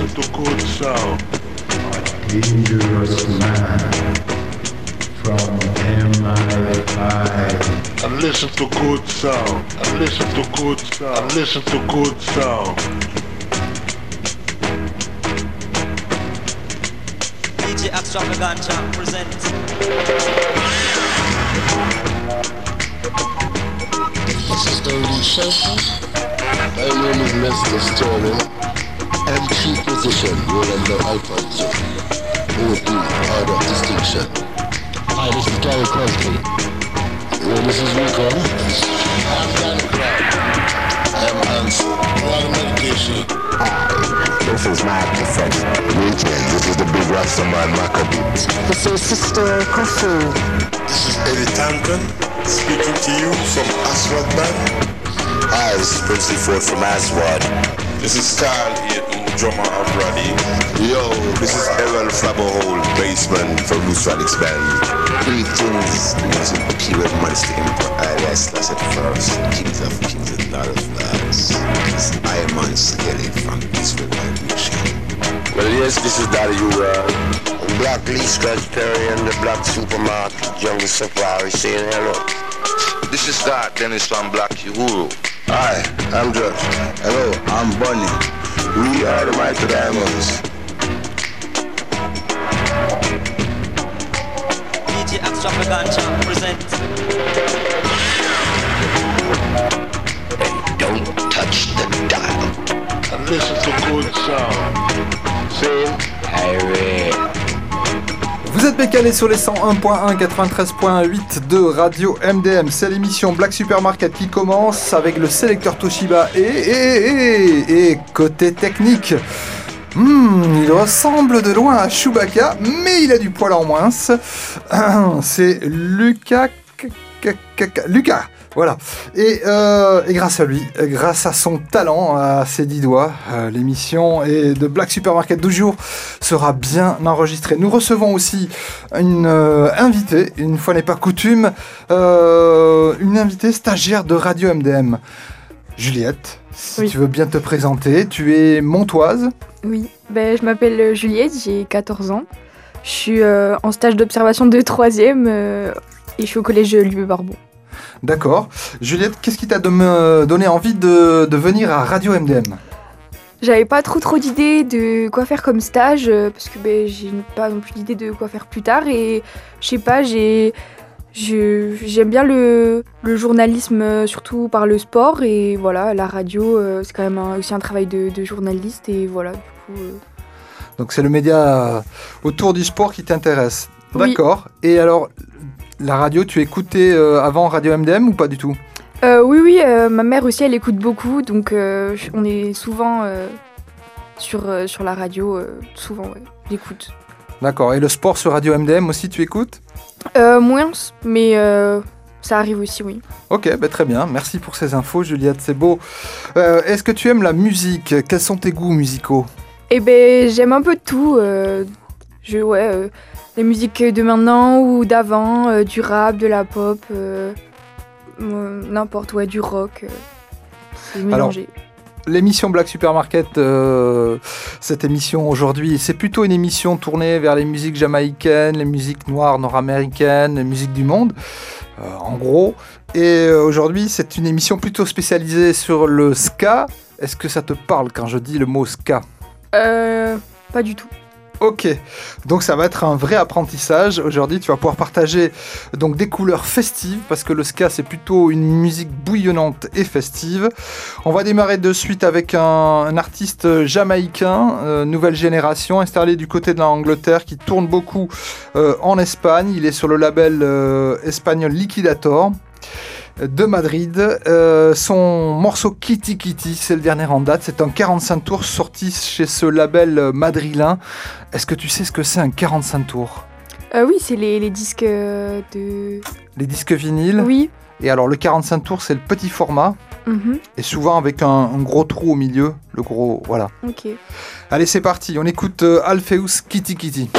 to good sound. Dangerous man from MI5. And listen to good sound. And listen to good sound. And listen to good sound. DJ Extravaganza presents. This is the Lucifer. My name is Mr. Sterling. MC position, Rolando Alfonso. OD, order of distinction. Hi, this is Gary Crosby. This is Rico. I'm Danny Clark. I'm Hans. We're on medication. Hi, this is my professor. Greetings, this is the big Rastaman Maccabee. This is Sister Kofu. This is Eddie Tanton, speaking to you from Aswad Band. Hi, this is Princely Ford from Aswad. This is Carl Eaton, drummer of Roddy. Yo, this is Errol Flabberhole, bassman from Loose Radix Band. Greetings, this is Pure Monster Emperor, alias Lasset First, Kings of Kings and Lord of Lords. This is Iron Skelly from Israel Vibration. Well, yes, this is Daddy U-World. Black Lee Scratch Perry and the Black Supermarket, Jungle Safari saying hello. This is Scott Dennis from Black Uhuru. Hi, I'm Josh. Hello, I'm Bunny. We are the Mighty Diamonds. DJ Extravaganza presents. Don't touch the dial. And listen to good sound. Sing Harry. Vous êtes décalé sur les 101.1, 93.8 de Radio MDM. C'est l'émission Black Supermarket qui commence avec le sélecteur Toshiba et côté technique. Il ressemble de loin à Chewbacca, mais il a du poil en moins. C'est Lucas. Voilà. Et grâce à lui, grâce à son talent, à ses 10 doigts, l'émission de Black Supermarket 12 jours sera bien enregistrée. Nous recevons aussi une invitée, une fois n'est pas coutume, une invitée stagiaire de Radio MDM. Juliette, si tu veux bien te présenter, tu es montoise. Oui, je m'appelle Juliette, j'ai 14 ans. Je suis en stage d'observation de 3e et je suis au collège Louis Barbon. D'accord. Juliette, qu'est-ce qui t'a donné envie de venir à Radio MDM ? J'avais pas trop d'idées de quoi faire comme stage parce que j'ai pas non plus d'idée de quoi faire plus tard et je sais pas, j'aime bien le journalisme surtout par le sport et voilà, la radio c'est quand même aussi un travail de journaliste et voilà, du coup... Donc c'est le média autour du sport qui t'intéresse. Oui. D'accord. Et alors... La radio, tu écoutais avant Radio MDM ou pas du tout ? Oui, ma mère aussi, elle écoute beaucoup, donc on est souvent sur la radio, souvent, ouais, j'écoute. D'accord, et le sport sur Radio MDM aussi, tu écoutes ? Moins, mais ça arrive aussi, oui. Ok, très bien, merci pour ces infos, Juliette, c'est beau. Est-ce que tu aimes la musique ? Quels sont tes goûts musicaux ? J'aime un peu de tout, les musiques de maintenant ou d'avant, du rap, de la pop, n'importe, du rock, c'est mélangé. Alors, l'émission Black Supermarket, cette émission aujourd'hui, c'est plutôt une émission tournée vers les musiques jamaïcaines, les musiques noires nord-américaines, les musiques du monde, en gros. Et aujourd'hui, c'est une émission plutôt spécialisée sur le ska. Est-ce que ça te parle quand je dis le mot ska ? Pas du tout. Ok, donc ça va être un vrai apprentissage. Aujourd'hui, tu vas pouvoir partager donc des couleurs festives parce que le ska c'est plutôt une musique bouillonnante et festive. On va démarrer de suite avec un artiste jamaïcain, nouvelle génération, installé du côté de l'Angleterre, qui tourne beaucoup en Espagne. Il est sur le label espagnol Liquidator de Madrid. Son morceau Kitty Kitty, c'est le dernier en date, c'est un 45 tours sorti chez ce label madrilène. Est-ce que tu sais ce que c'est un 45 tours ? Oui, c'est les disques de... Les disques vinyles ? Oui. Et alors le 45 tours, c'est le petit format, et souvent avec un gros trou au milieu, le gros, voilà. Ok. Allez, c'est parti, on écoute Alpheus Kitty Kitty.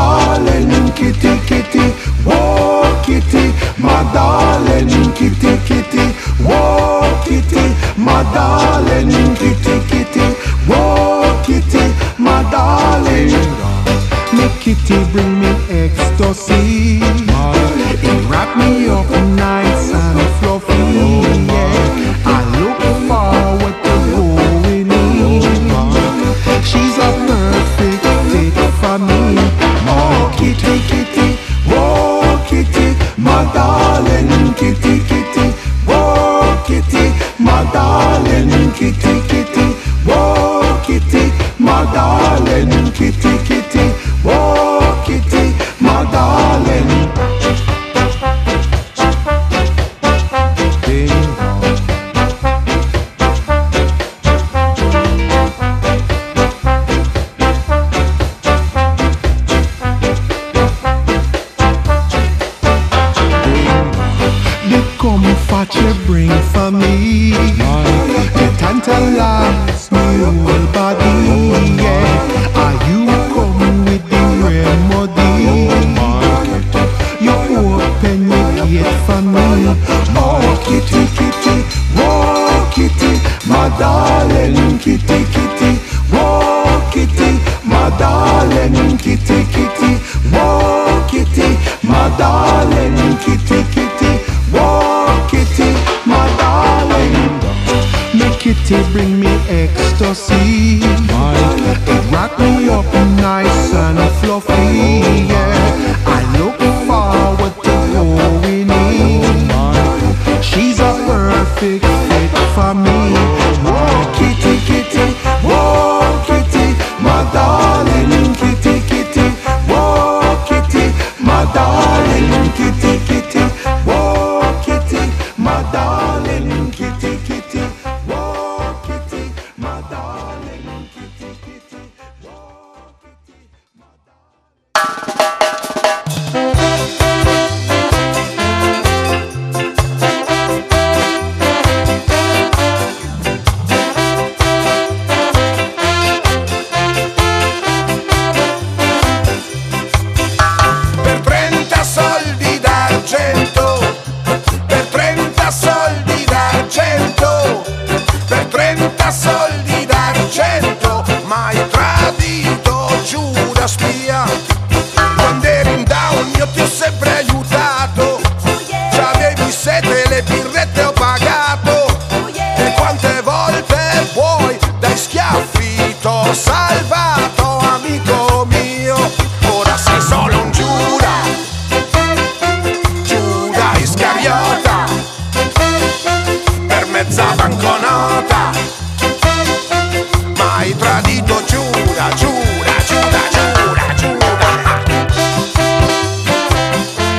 darling, kitty, kitty, whoa, kitty, my darling, kitty, kitty, whoa, kitty, my darling, kitty, kitty, whoa, kitty, my darling. Make kitty bring me ecstasy. It wrap me up nice and fluffy. Yeah, I look forward to going in. She's a perfect fit for me. Oh, kitty, kitty, whoa, kitty, my darling, kitty, kitty, whoa, kitty, my darling, kitty, kitty, whoa, kitty, my darling, kitty, kitty, whoa, kitty, my darling. What you bring for me, you tantalize my whole body. Yeah, are you come with the remedy? You open your gate for me. Oh, kitty, kitty, whoa, kitty, my darling, kitty, kitty, whoa, kitty, my darling, kitty, kitty, whoa, kitty, my darling, kitty, kitty, whoa, kitty, my darling. Make kitty bring me ecstasy. It rock me up nice and fluffy. Yeah, I look forward to going in. She's a perfect fit for me. Whoa, kitty, kitty, whoa, kitty, my darling, kitty, kitty, whoa, kitty, my darling, kitty, kitty, whoa, kitty, my darling, kitty, kitty, whoa, kitty, my darling, kitty, kitty, whoa, kitty, my darling. Spia, quando eri in down io ti ho sempre aiutato, c'avevi sete, le birrette ho pagato, e quante volte vuoi dai schiaffi t'ho salvato, amico mio. Ora sei solo un Giuda, Giuda Iscariota, per mezza banconota, ma hai tradito Giuda, Giuda, Giuda, Giuda.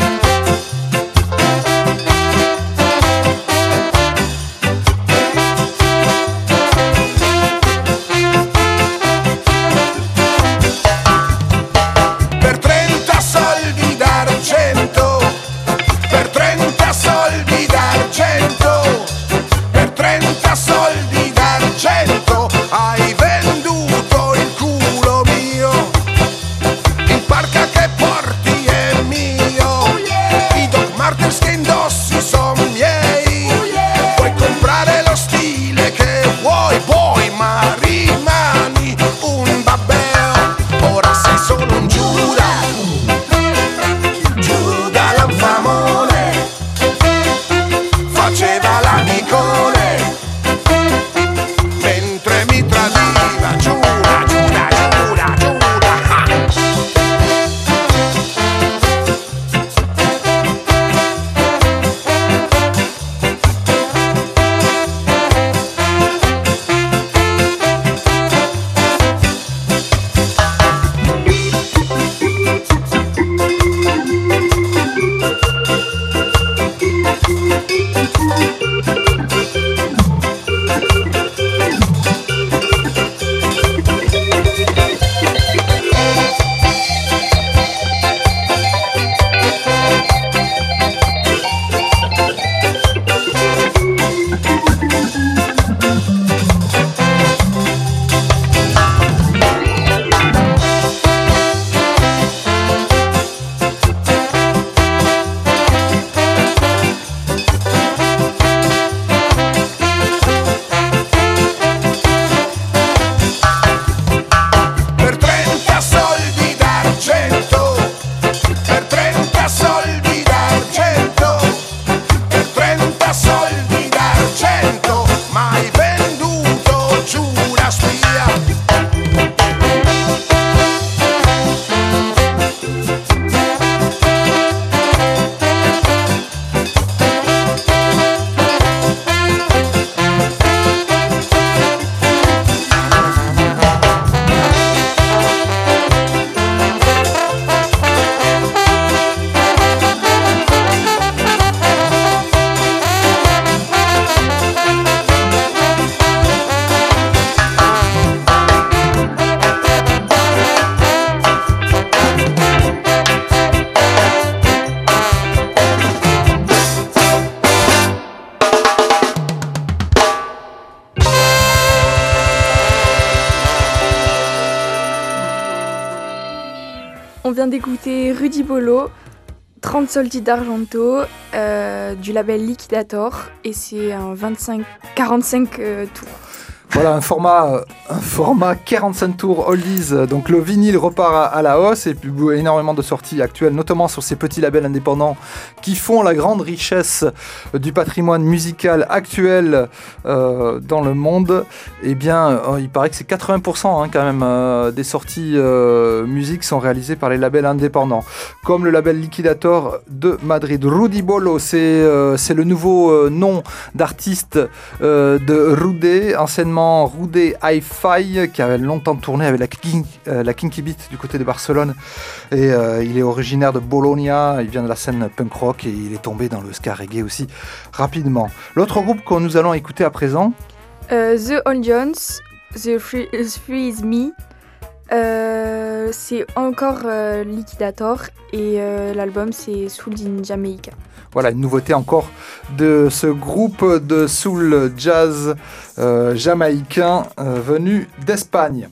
vient d'écouter Rudy Bolo, 30 soldi d'Argento, du label Liquidator, et c'est un 45 tours. Voilà, un format 45 tours oldies, donc le vinyle repart à la hausse et puis énormément de sorties actuelles, notamment sur ces petits labels indépendants qui font la grande richesse du patrimoine musical actuel dans le monde. Eh bien, il paraît que c'est 80% quand même des sorties musique sont réalisées par les labels indépendants, comme le label Liquidator de Madrid. Rudy Bolo, c'est le nouveau nom d'artiste de Rudé, anciennement Rudé Hi-Fi, qui avait longtemps tourné avec la Kinky Beat du côté de Barcelone, et il est originaire de Bologna, il vient de la scène punk rock et il est tombé dans le ska reggae aussi rapidement. L'autre groupe que nous allons écouter à présent, The Onions, The Free Is Me, c'est encore Liquidator, et l'album c'est Soul in Jamaica. Voilà, une nouveauté encore de ce groupe de soul jazz jamaïcain venu d'Espagne.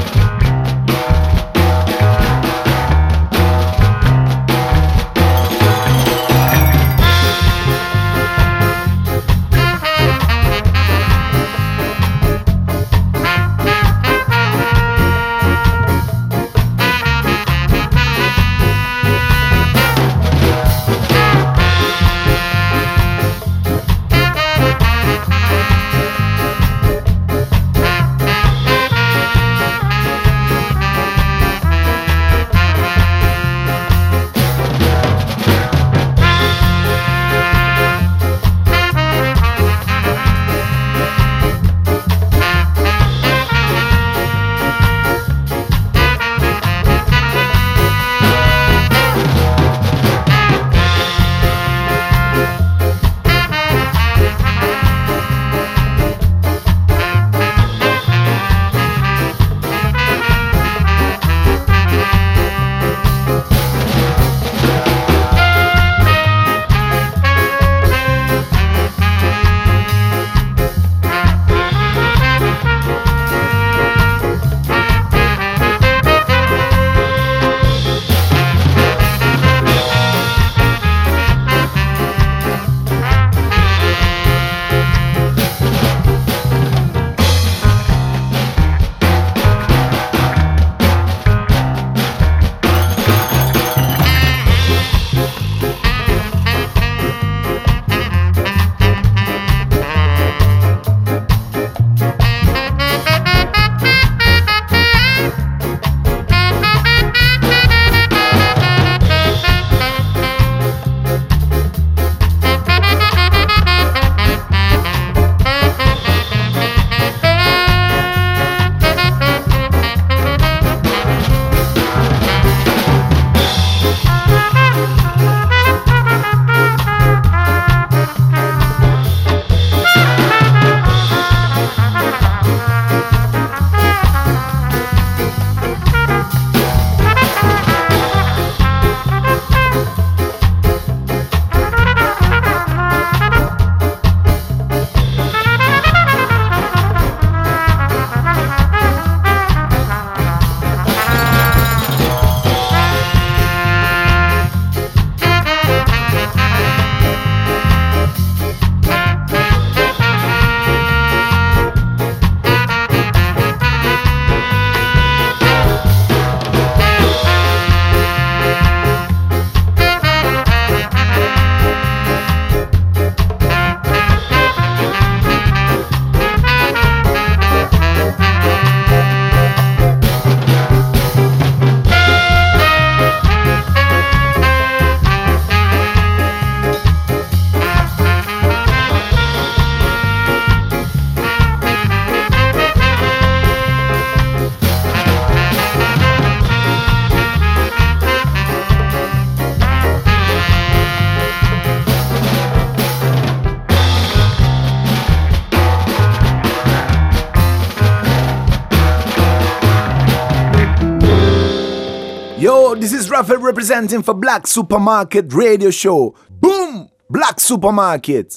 Yo, this is Raphael representing for Black Supermarket Radio Show. Boom! Black Supermarket.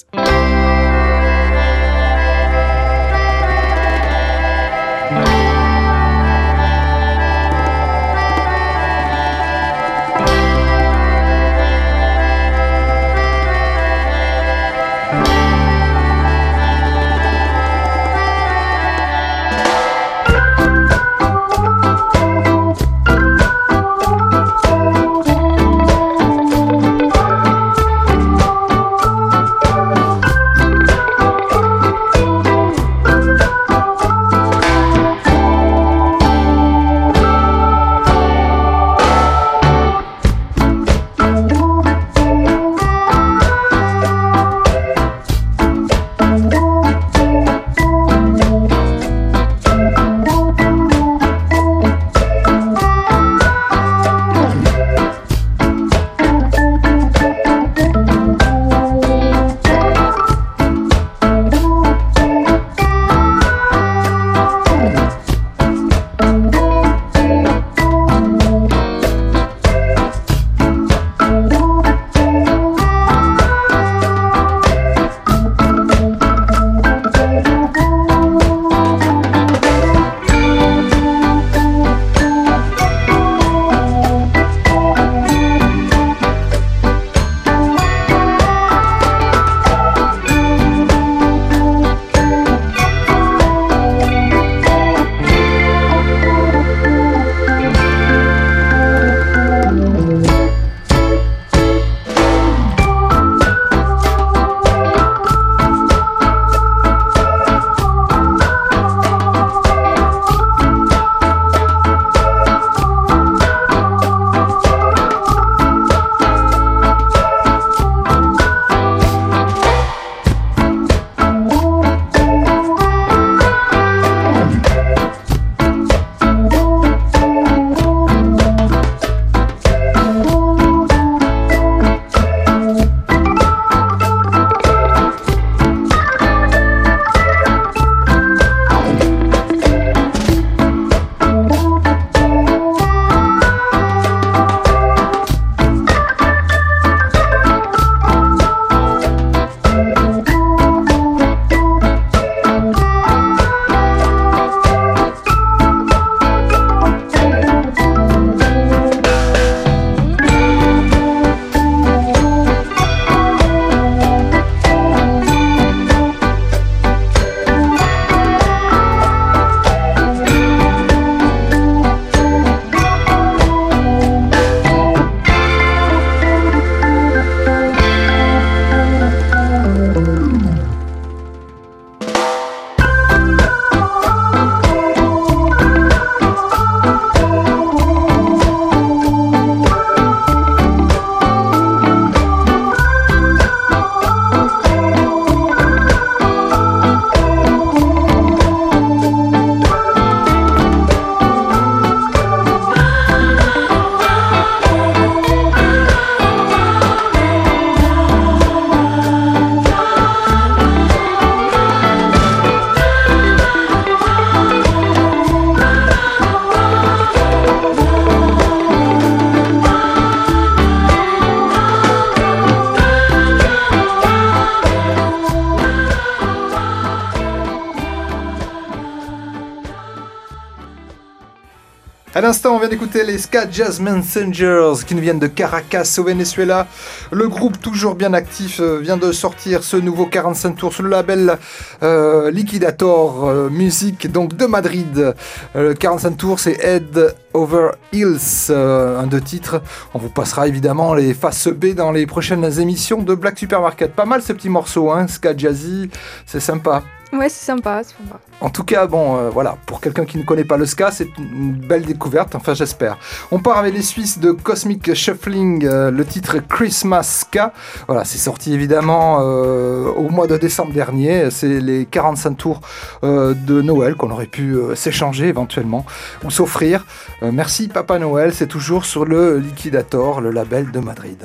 À l'instant, on vient d'écouter les Ska Jazz Messengers qui nous viennent de Caracas au Venezuela. Le groupe, toujours bien actif, vient de sortir ce nouveau 45 tours sur le label Liquidator Music, donc de Madrid. 45 tours, c'est Head Over Heels, un de titres. On vous passera évidemment les faces B dans les prochaines émissions de Black Supermarket. Pas mal ce petit morceau, hein, Ska Jazzy, c'est sympa. Ouais, c'est sympa, c'est sympa. En tout cas, bon, voilà, pour quelqu'un qui ne connaît pas le ska, c'est une belle découverte, enfin j'espère. On part avec les Suisses de Cosmic Shuffling, le titre Christmas Ska. Voilà, c'est sorti évidemment au mois de décembre dernier. C'est les 45 tours de Noël qu'on aurait pu s'échanger éventuellement ou s'offrir. Merci Papa Noël, c'est toujours sur le Liquidator, le label de Madrid.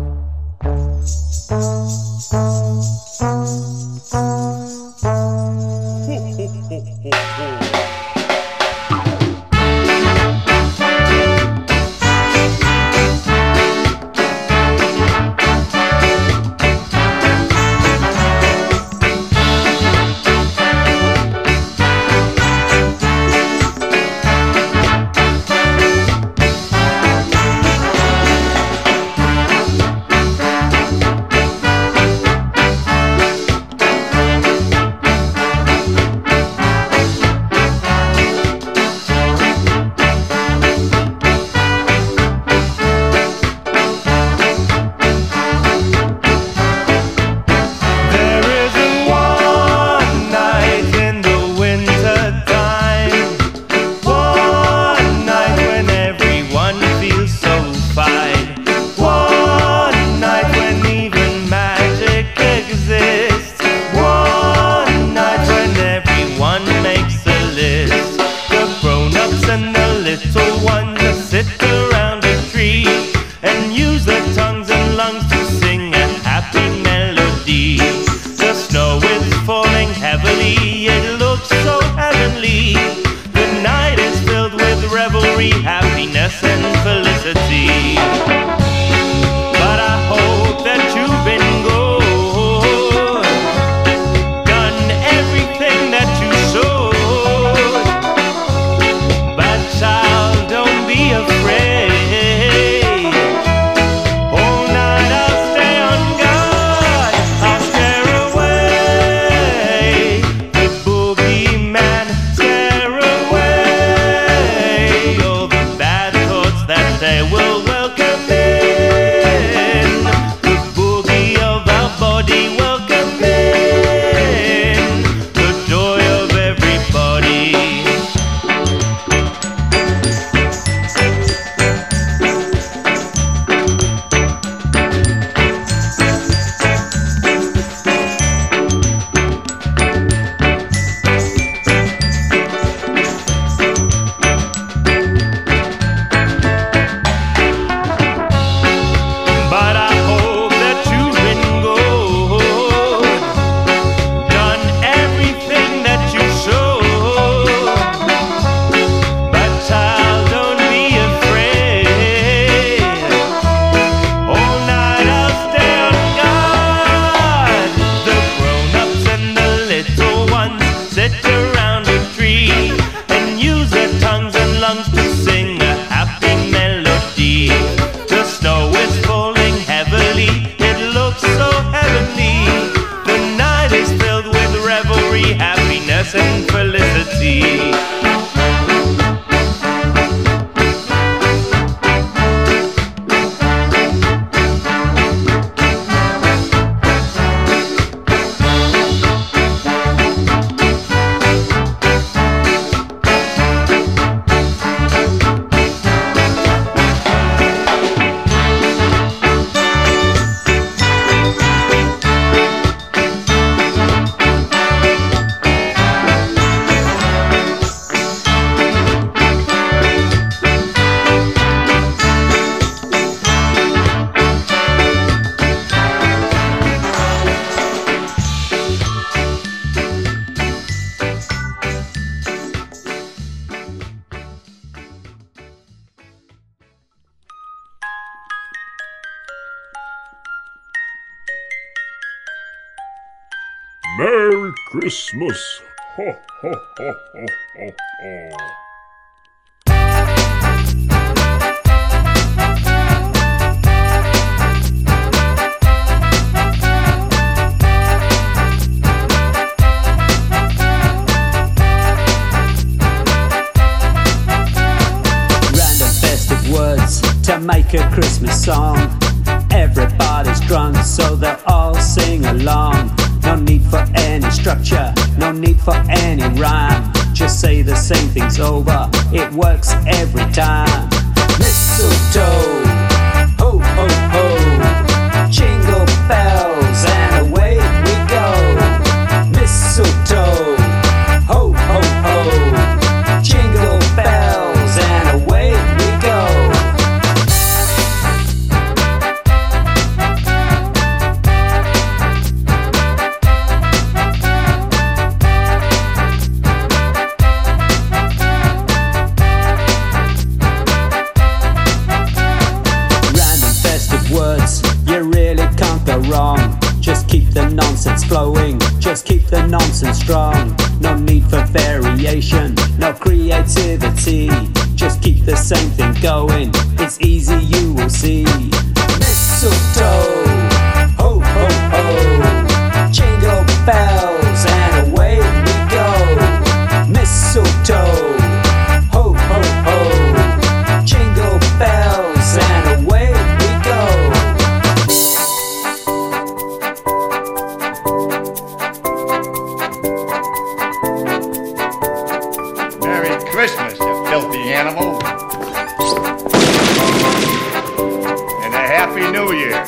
Merry Christmas! Ho, ho, ho, ho, ho, ho. make a Christmas song. Everybody's drunk, so they'll all sing along. No need for any structure, no need for any rhyme. Just say the same thing's over, it works every time. Mistletoe, ho ho ho, jingle bells and away we go. Mistletoe, ho ho ho, jingle bells and away we go. Wrong. Just keep the nonsense flowing, just keep the nonsense strong. No need for variation, no creativity. Just keep the same thing going, it's easy, you will see. Mistletoe, ho ho ho, jingle bells and away we go. Mistletoe, ho ho ho, jingle bells and away we go. Christmas, you filthy animal. And a Happy New Year.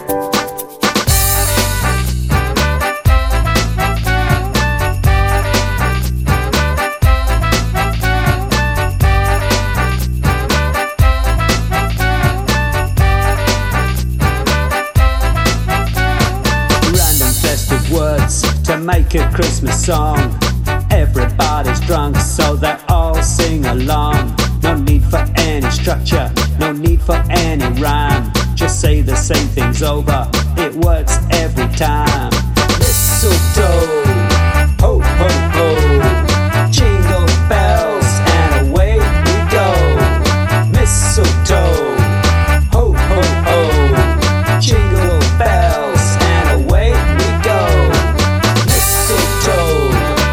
Random festive words to make a Christmas song. Everybody's drunk, so they all sing along. No need for any structure, no need for any rhyme. Just say the same thing's over, it works every time. Mistletoe, ho ho ho, jingle bells and away we go. Mistletoe, ho ho ho, jingle bells and away we go. Mistletoe,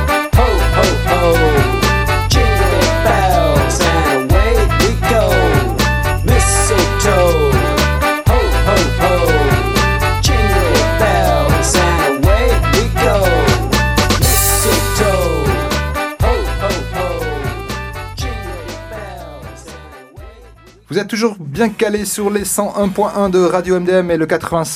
jingle bells and away we go. Mistletoe, ho ho ho, jingle bells and away we go. Mistletoe, ho ho ho, jingle bells and away. Vous êtes toujours bien calés sur les 101.1 de Radio MDM et le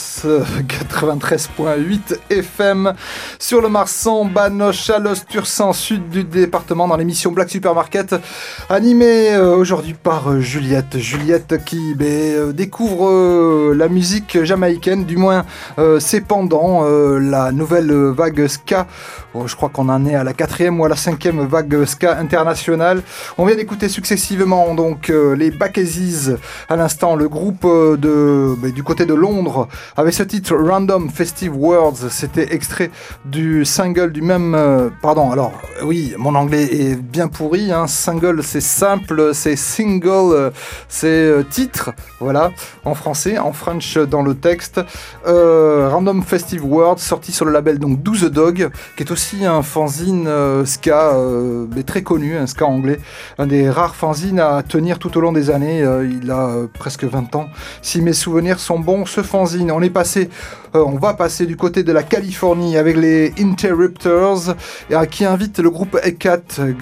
93.8 FM sur le Marsan, Banoche, Chalosse, Tursan, sud du département, dans l'émission Black Supermarket, animée aujourd'hui par Juliette. Juliette qui découvre la musique jamaïcaine, du moins ses pendants, la nouvelle vague ska. Je crois qu'on en est à la 4e ou à la 5e vague ska internationale. On vient d'écouter successivement donc les Backezies à l'instant, le groupe du côté de Londres avec ce titre Random Festive Words. C'était extrait du single du même pardon, alors oui, mon anglais est bien pourri, hein. Single c'est simple, c'est single c'est titre, voilà, en français, en French dans le texte. Random Festive Words, sorti sur le label donc Do The Dog, qui est aussi un fanzine ska mais très connu, un ska anglais, un des rares fanzines à tenir tout au long des années. Il a presque 20 ans, si mes souvenirs sont bons, ce fanzine. On va passer du côté de la Californie avec les Interrupters, qui invite le groupe Hepcat,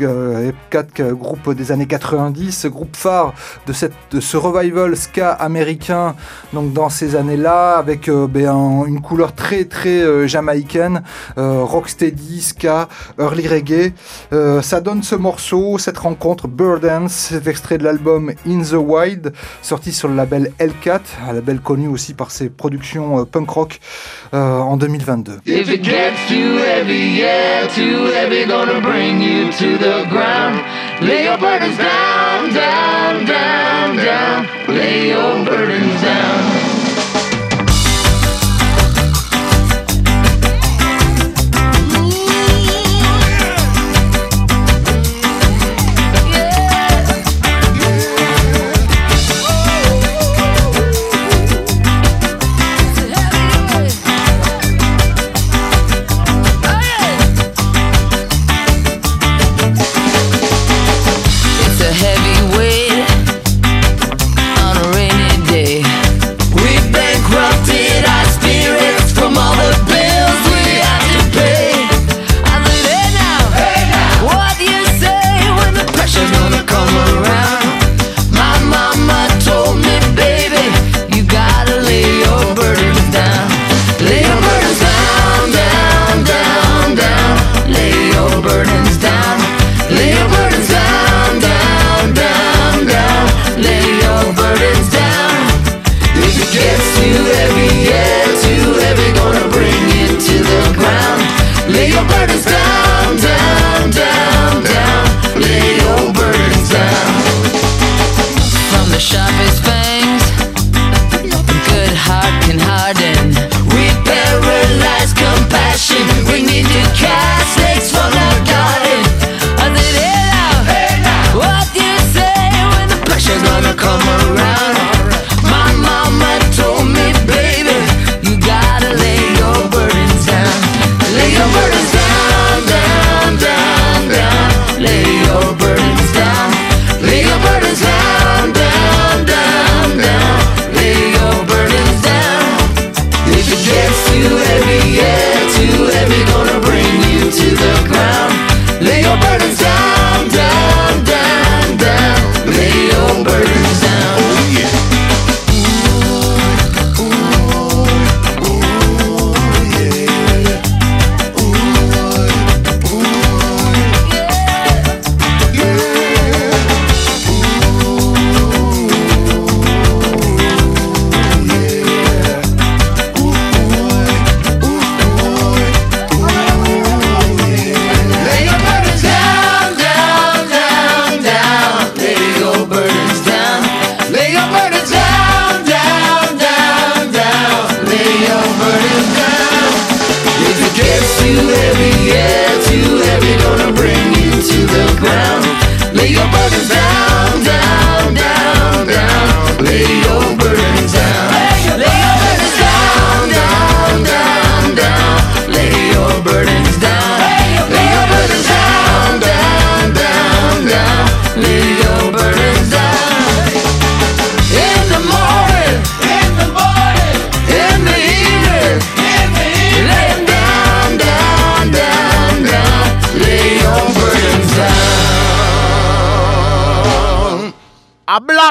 groupe des années 90, groupe phare de ce revival ska américain, donc dans ces années-là, avec une couleur très très jamaïcaine, rocksteady, ska, early reggae. Ça donne ce morceau, cette rencontre, Burdens, cet extrait de l'album In the Wild, sorti sur le label Hellcat, un label connu aussi par ses productions punk rock en 2022. If it gets too heavy, yeah, too heavy, gonna bring you to the ground. Lay your burdens down, down, down, down. Lay your burdens down. Heavy weight on a rainy day.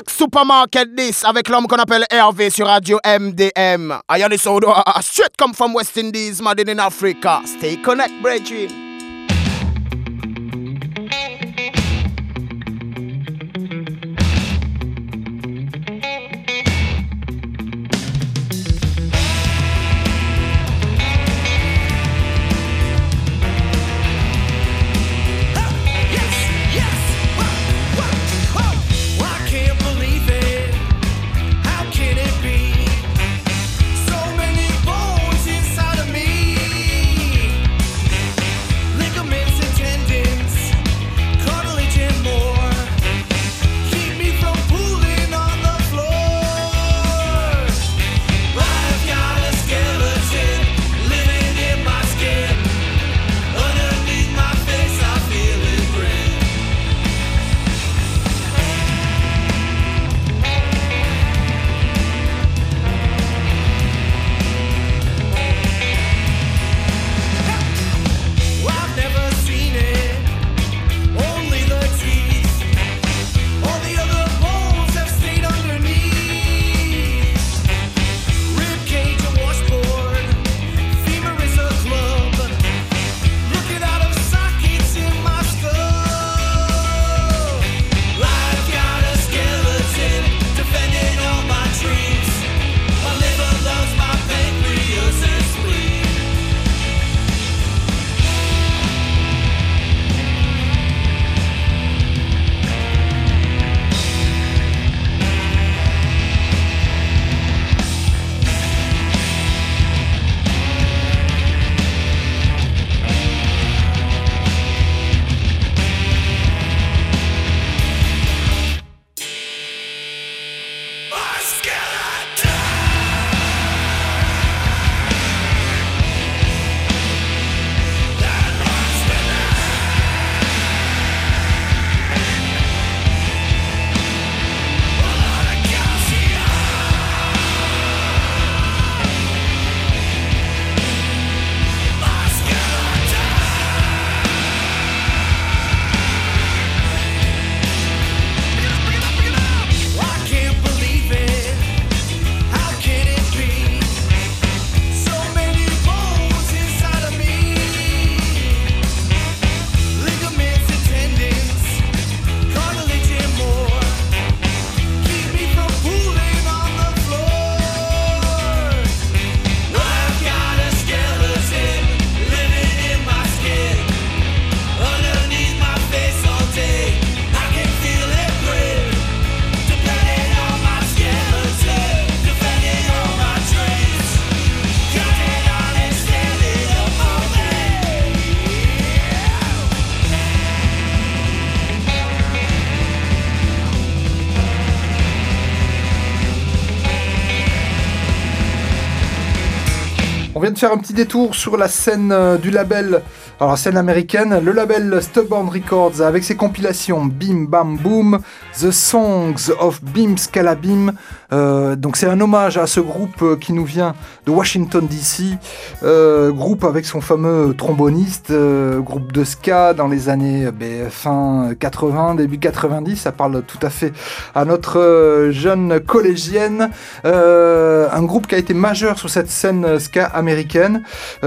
Black Supermarket this avec l'homme qu'on appelle Hervé sur Radio MDM. I am so straight come from West Indies, made in Africa. Stay connect, brethren. On vient de faire un petit détour sur la scène du label, alors scène américaine, le label Stubborn Records avec ses compilations Bim Bam Boom, The Songs of Bim Scalabim. Donc c'est un hommage à ce groupe qui nous vient de Washington DC, groupe avec son fameux tromboniste, groupe de ska dans les années fin 80, début 90, ça parle tout à fait à notre jeune collégienne, un groupe qui a été majeur sur cette scène ska américaine,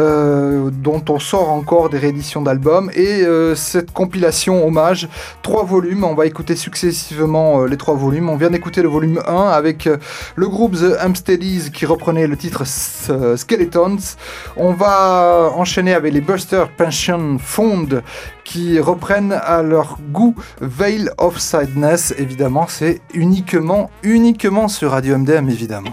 dont on sort encore des rééditions d'albums, et cette compilation hommage, 3 volumes, on va écouter successivement les 3 volumes. On vient d'écouter le volume 1 avec le groupe The Amsteadies qui reprenait le titre Skeletons. On va enchaîner avec les Buster Pension Fund qui reprennent à leur goût Veil of Sadness. Évidemment, c'est uniquement sur Radio MDM, évidemment.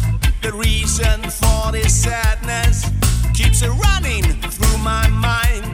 Sadness keeps running through my mind.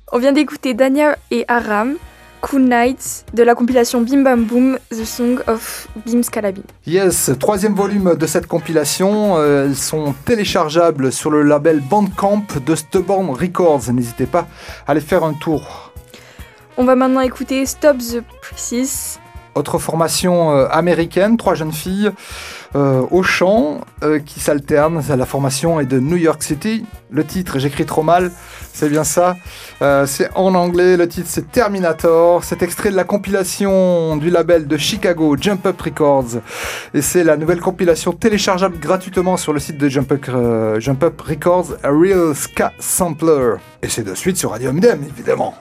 On vient d'écouter Dania et Aram, Cool Nights, de la compilation Bim Bam Boom, The Song of Bim Scalabim. Yes, 3e volume de cette compilation. Elles sont téléchargeables sur le label Bandcamp de Stubborn Records. N'hésitez pas à aller faire un tour. On va maintenant écouter Stop the Presses. Autre formation américaine, 3 jeunes filles au chant qui s'alternent. La formation est de New York City. Le titre, j'écris trop mal, c'est bien ça. C'est en anglais, le titre c'est Terminator. C'est extrait de la compilation du label de Chicago, Jump Up Records. Et c'est la nouvelle compilation téléchargeable gratuitement sur le site de Jump Up Records, A Real Ska Sampler. Et c'est de suite sur Radio MDM, évidemment.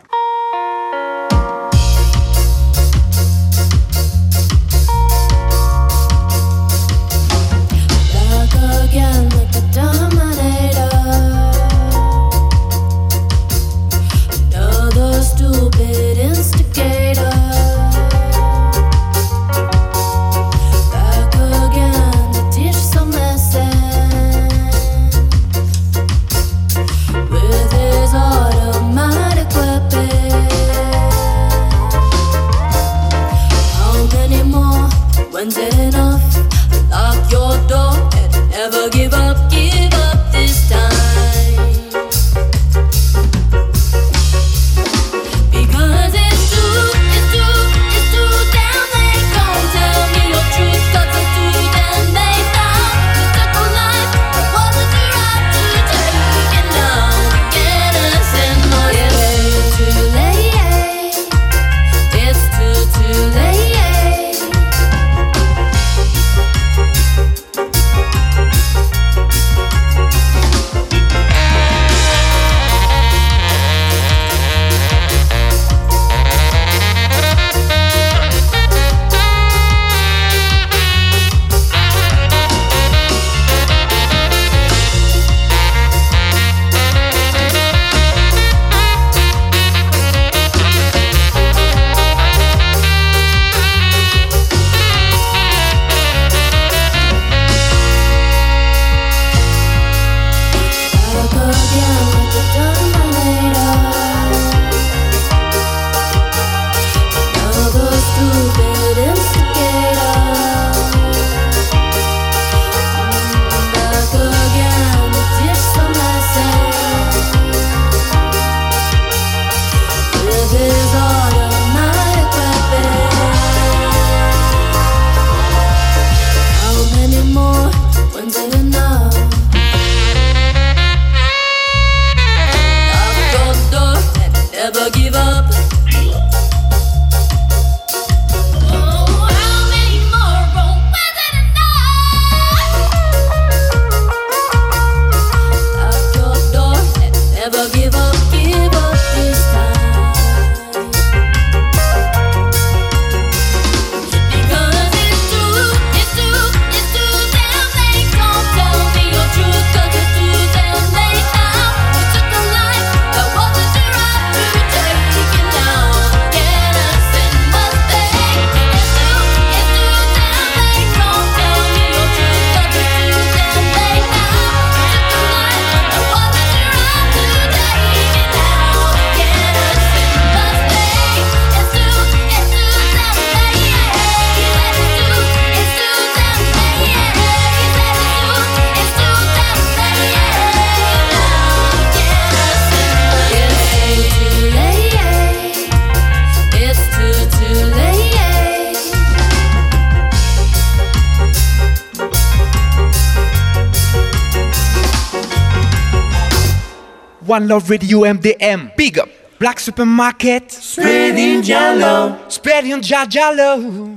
One Love Radio MDM. Big up. Black Supermarket. Spreading Jalo. Spreading Jalo.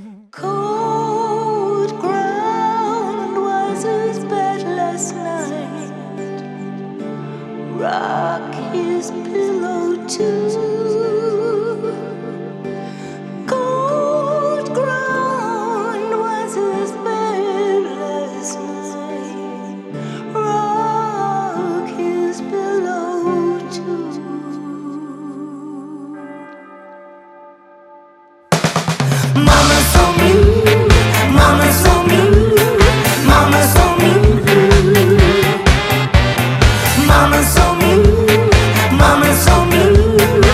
Cold ground was his bed last night. Rock his pillow too. Cold ground was his bed last night. Rock his pillow too. Mama's so blue, mama's so blue, mama's so blue, mama's so blue, mama's so blue.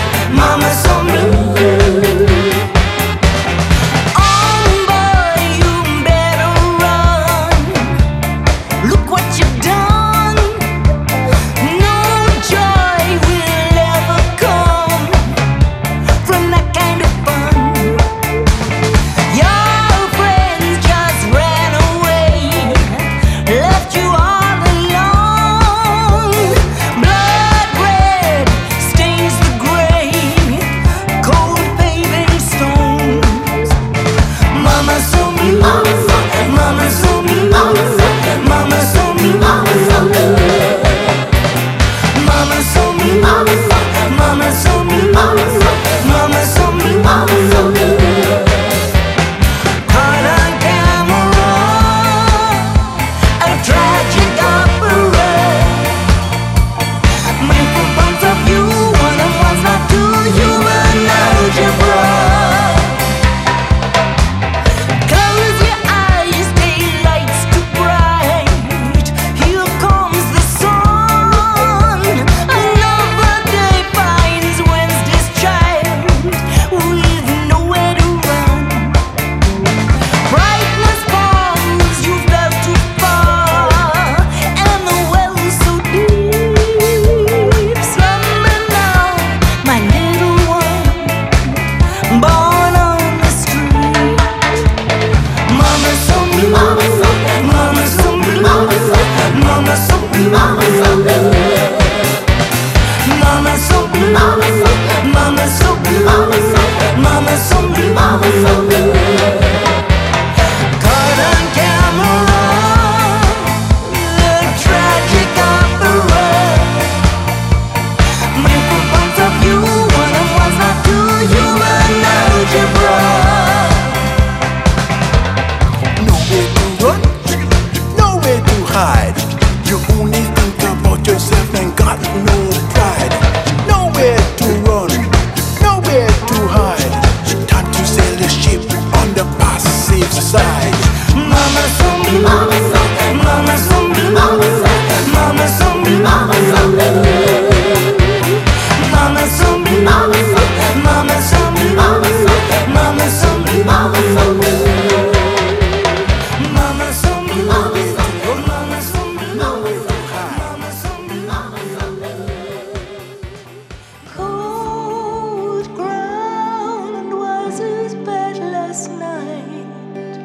was his bed last night.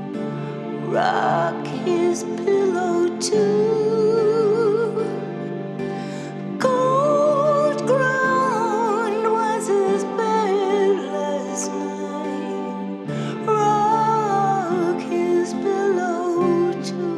Rock his pillow too. Cold ground was his bed last night. Rock his pillow too.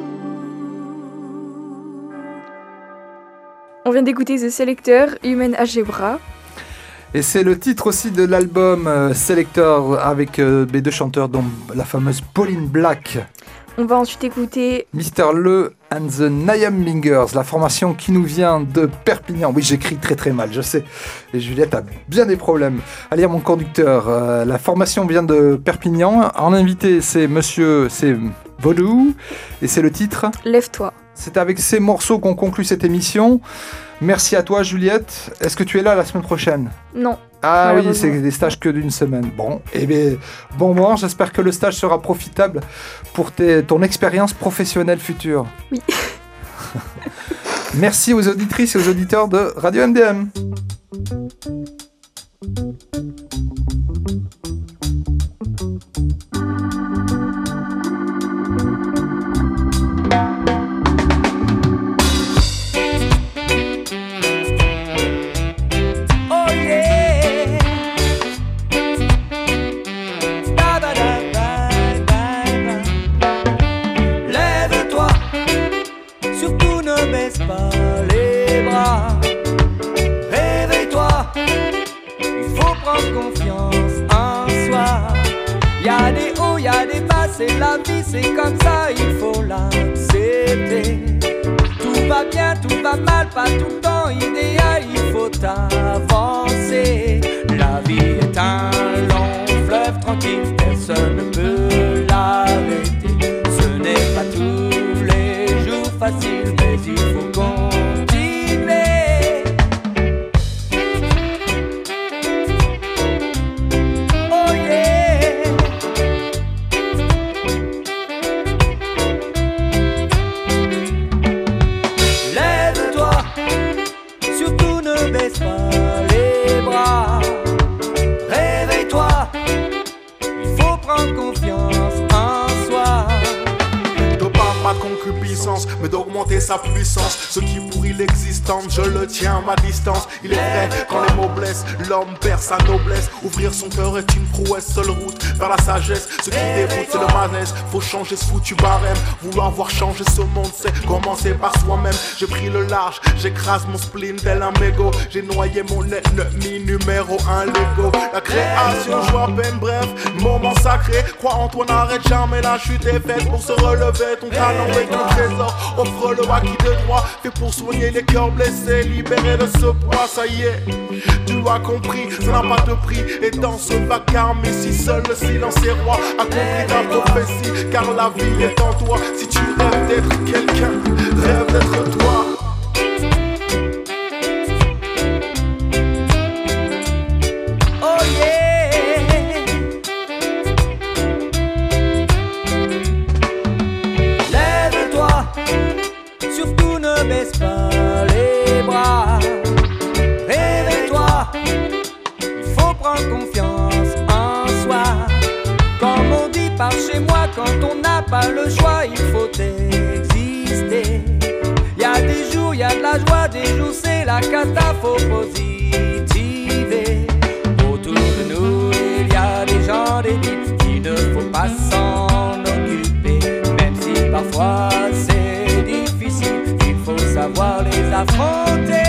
On vient d'écouter The Selector, Human Algebra. Et c'est le titre aussi de l'album Selector avec les deux chanteurs, dont la fameuse Pauline Black. On va ensuite écouter Mr. Le and the Nyambingers, la formation qui nous vient de Perpignan. Oui, j'écris très très mal, je sais. Et Juliette a bien des problèmes à lire mon conducteur. La formation vient de Perpignan. En invité, c'est Vaudou. Et c'est le titre Lève-toi. C'est avec ces morceaux qu'on conclut cette émission. Merci à toi, Juliette. Est-ce que tu es là la semaine prochaine ? Non. Ah oui, c'est des stages que d'une semaine. Bon, eh bien, bon moment. J'espère que le stage sera profitable pour ton expérience professionnelle future. Oui. Merci aux auditrices et aux auditeurs de Radio MDM. C'est la vie, c'est comme ça, il faut l'accepter. Tout va bien, tout va mal, pas tout le temps idéal, il faut avancer. La vie est un long fleuve tranquille, personne ne peut l'arrêter. Ce n'est pas tous les jours facile, mais il faut continuer. Oh yeah. Mais d'augmenter sa puissance, ce qui pourrit l'existence, je le tiens à ma distance. Il est vrai, quand les mots blessent, l'homme perd sa noblesse. Ouvrir son cœur est une prouesse, seule route vers la sagesse. Ce qui déroute c'est le malaise, faut changer ce foutu barème. Vouloir voir changer ce monde, c'est commencer par soi-même. J'ai pris le large, j'écrase mon spleen tel un mégot. J'ai noyé mon ennemi numéro 1, l'ego. La création, joie, peine, bref, moment sacré. Crois en toi, n'arrête jamais, la chute est faite pour se relever. Ton talent est ton trésor, offre le acquis de droit. Fait pour soigner les cœurs blessés, libérer de ce poids, ça y est. Tu as compris, ça n'a pas de prix. Et dans ce vacarme, ici seul le silence est roi. Accomplis ta prophétie, car la vie est en toi. Si tu rêves d'être quelqu'un, rêve d'être toi. Quand on n'a pas le choix, il faut exister. Y'a des jours, y'a de la joie, des jours c'est la cata, faut positiver. Autour de nous, il y a des gens débiles, il ne faut pas s'en occuper. Même si parfois c'est difficile, il faut savoir les affronter.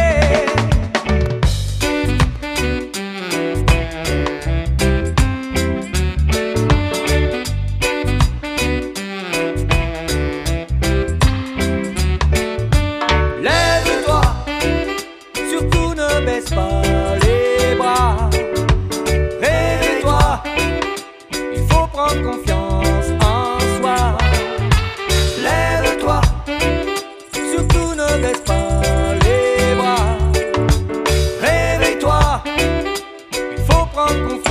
Confiance.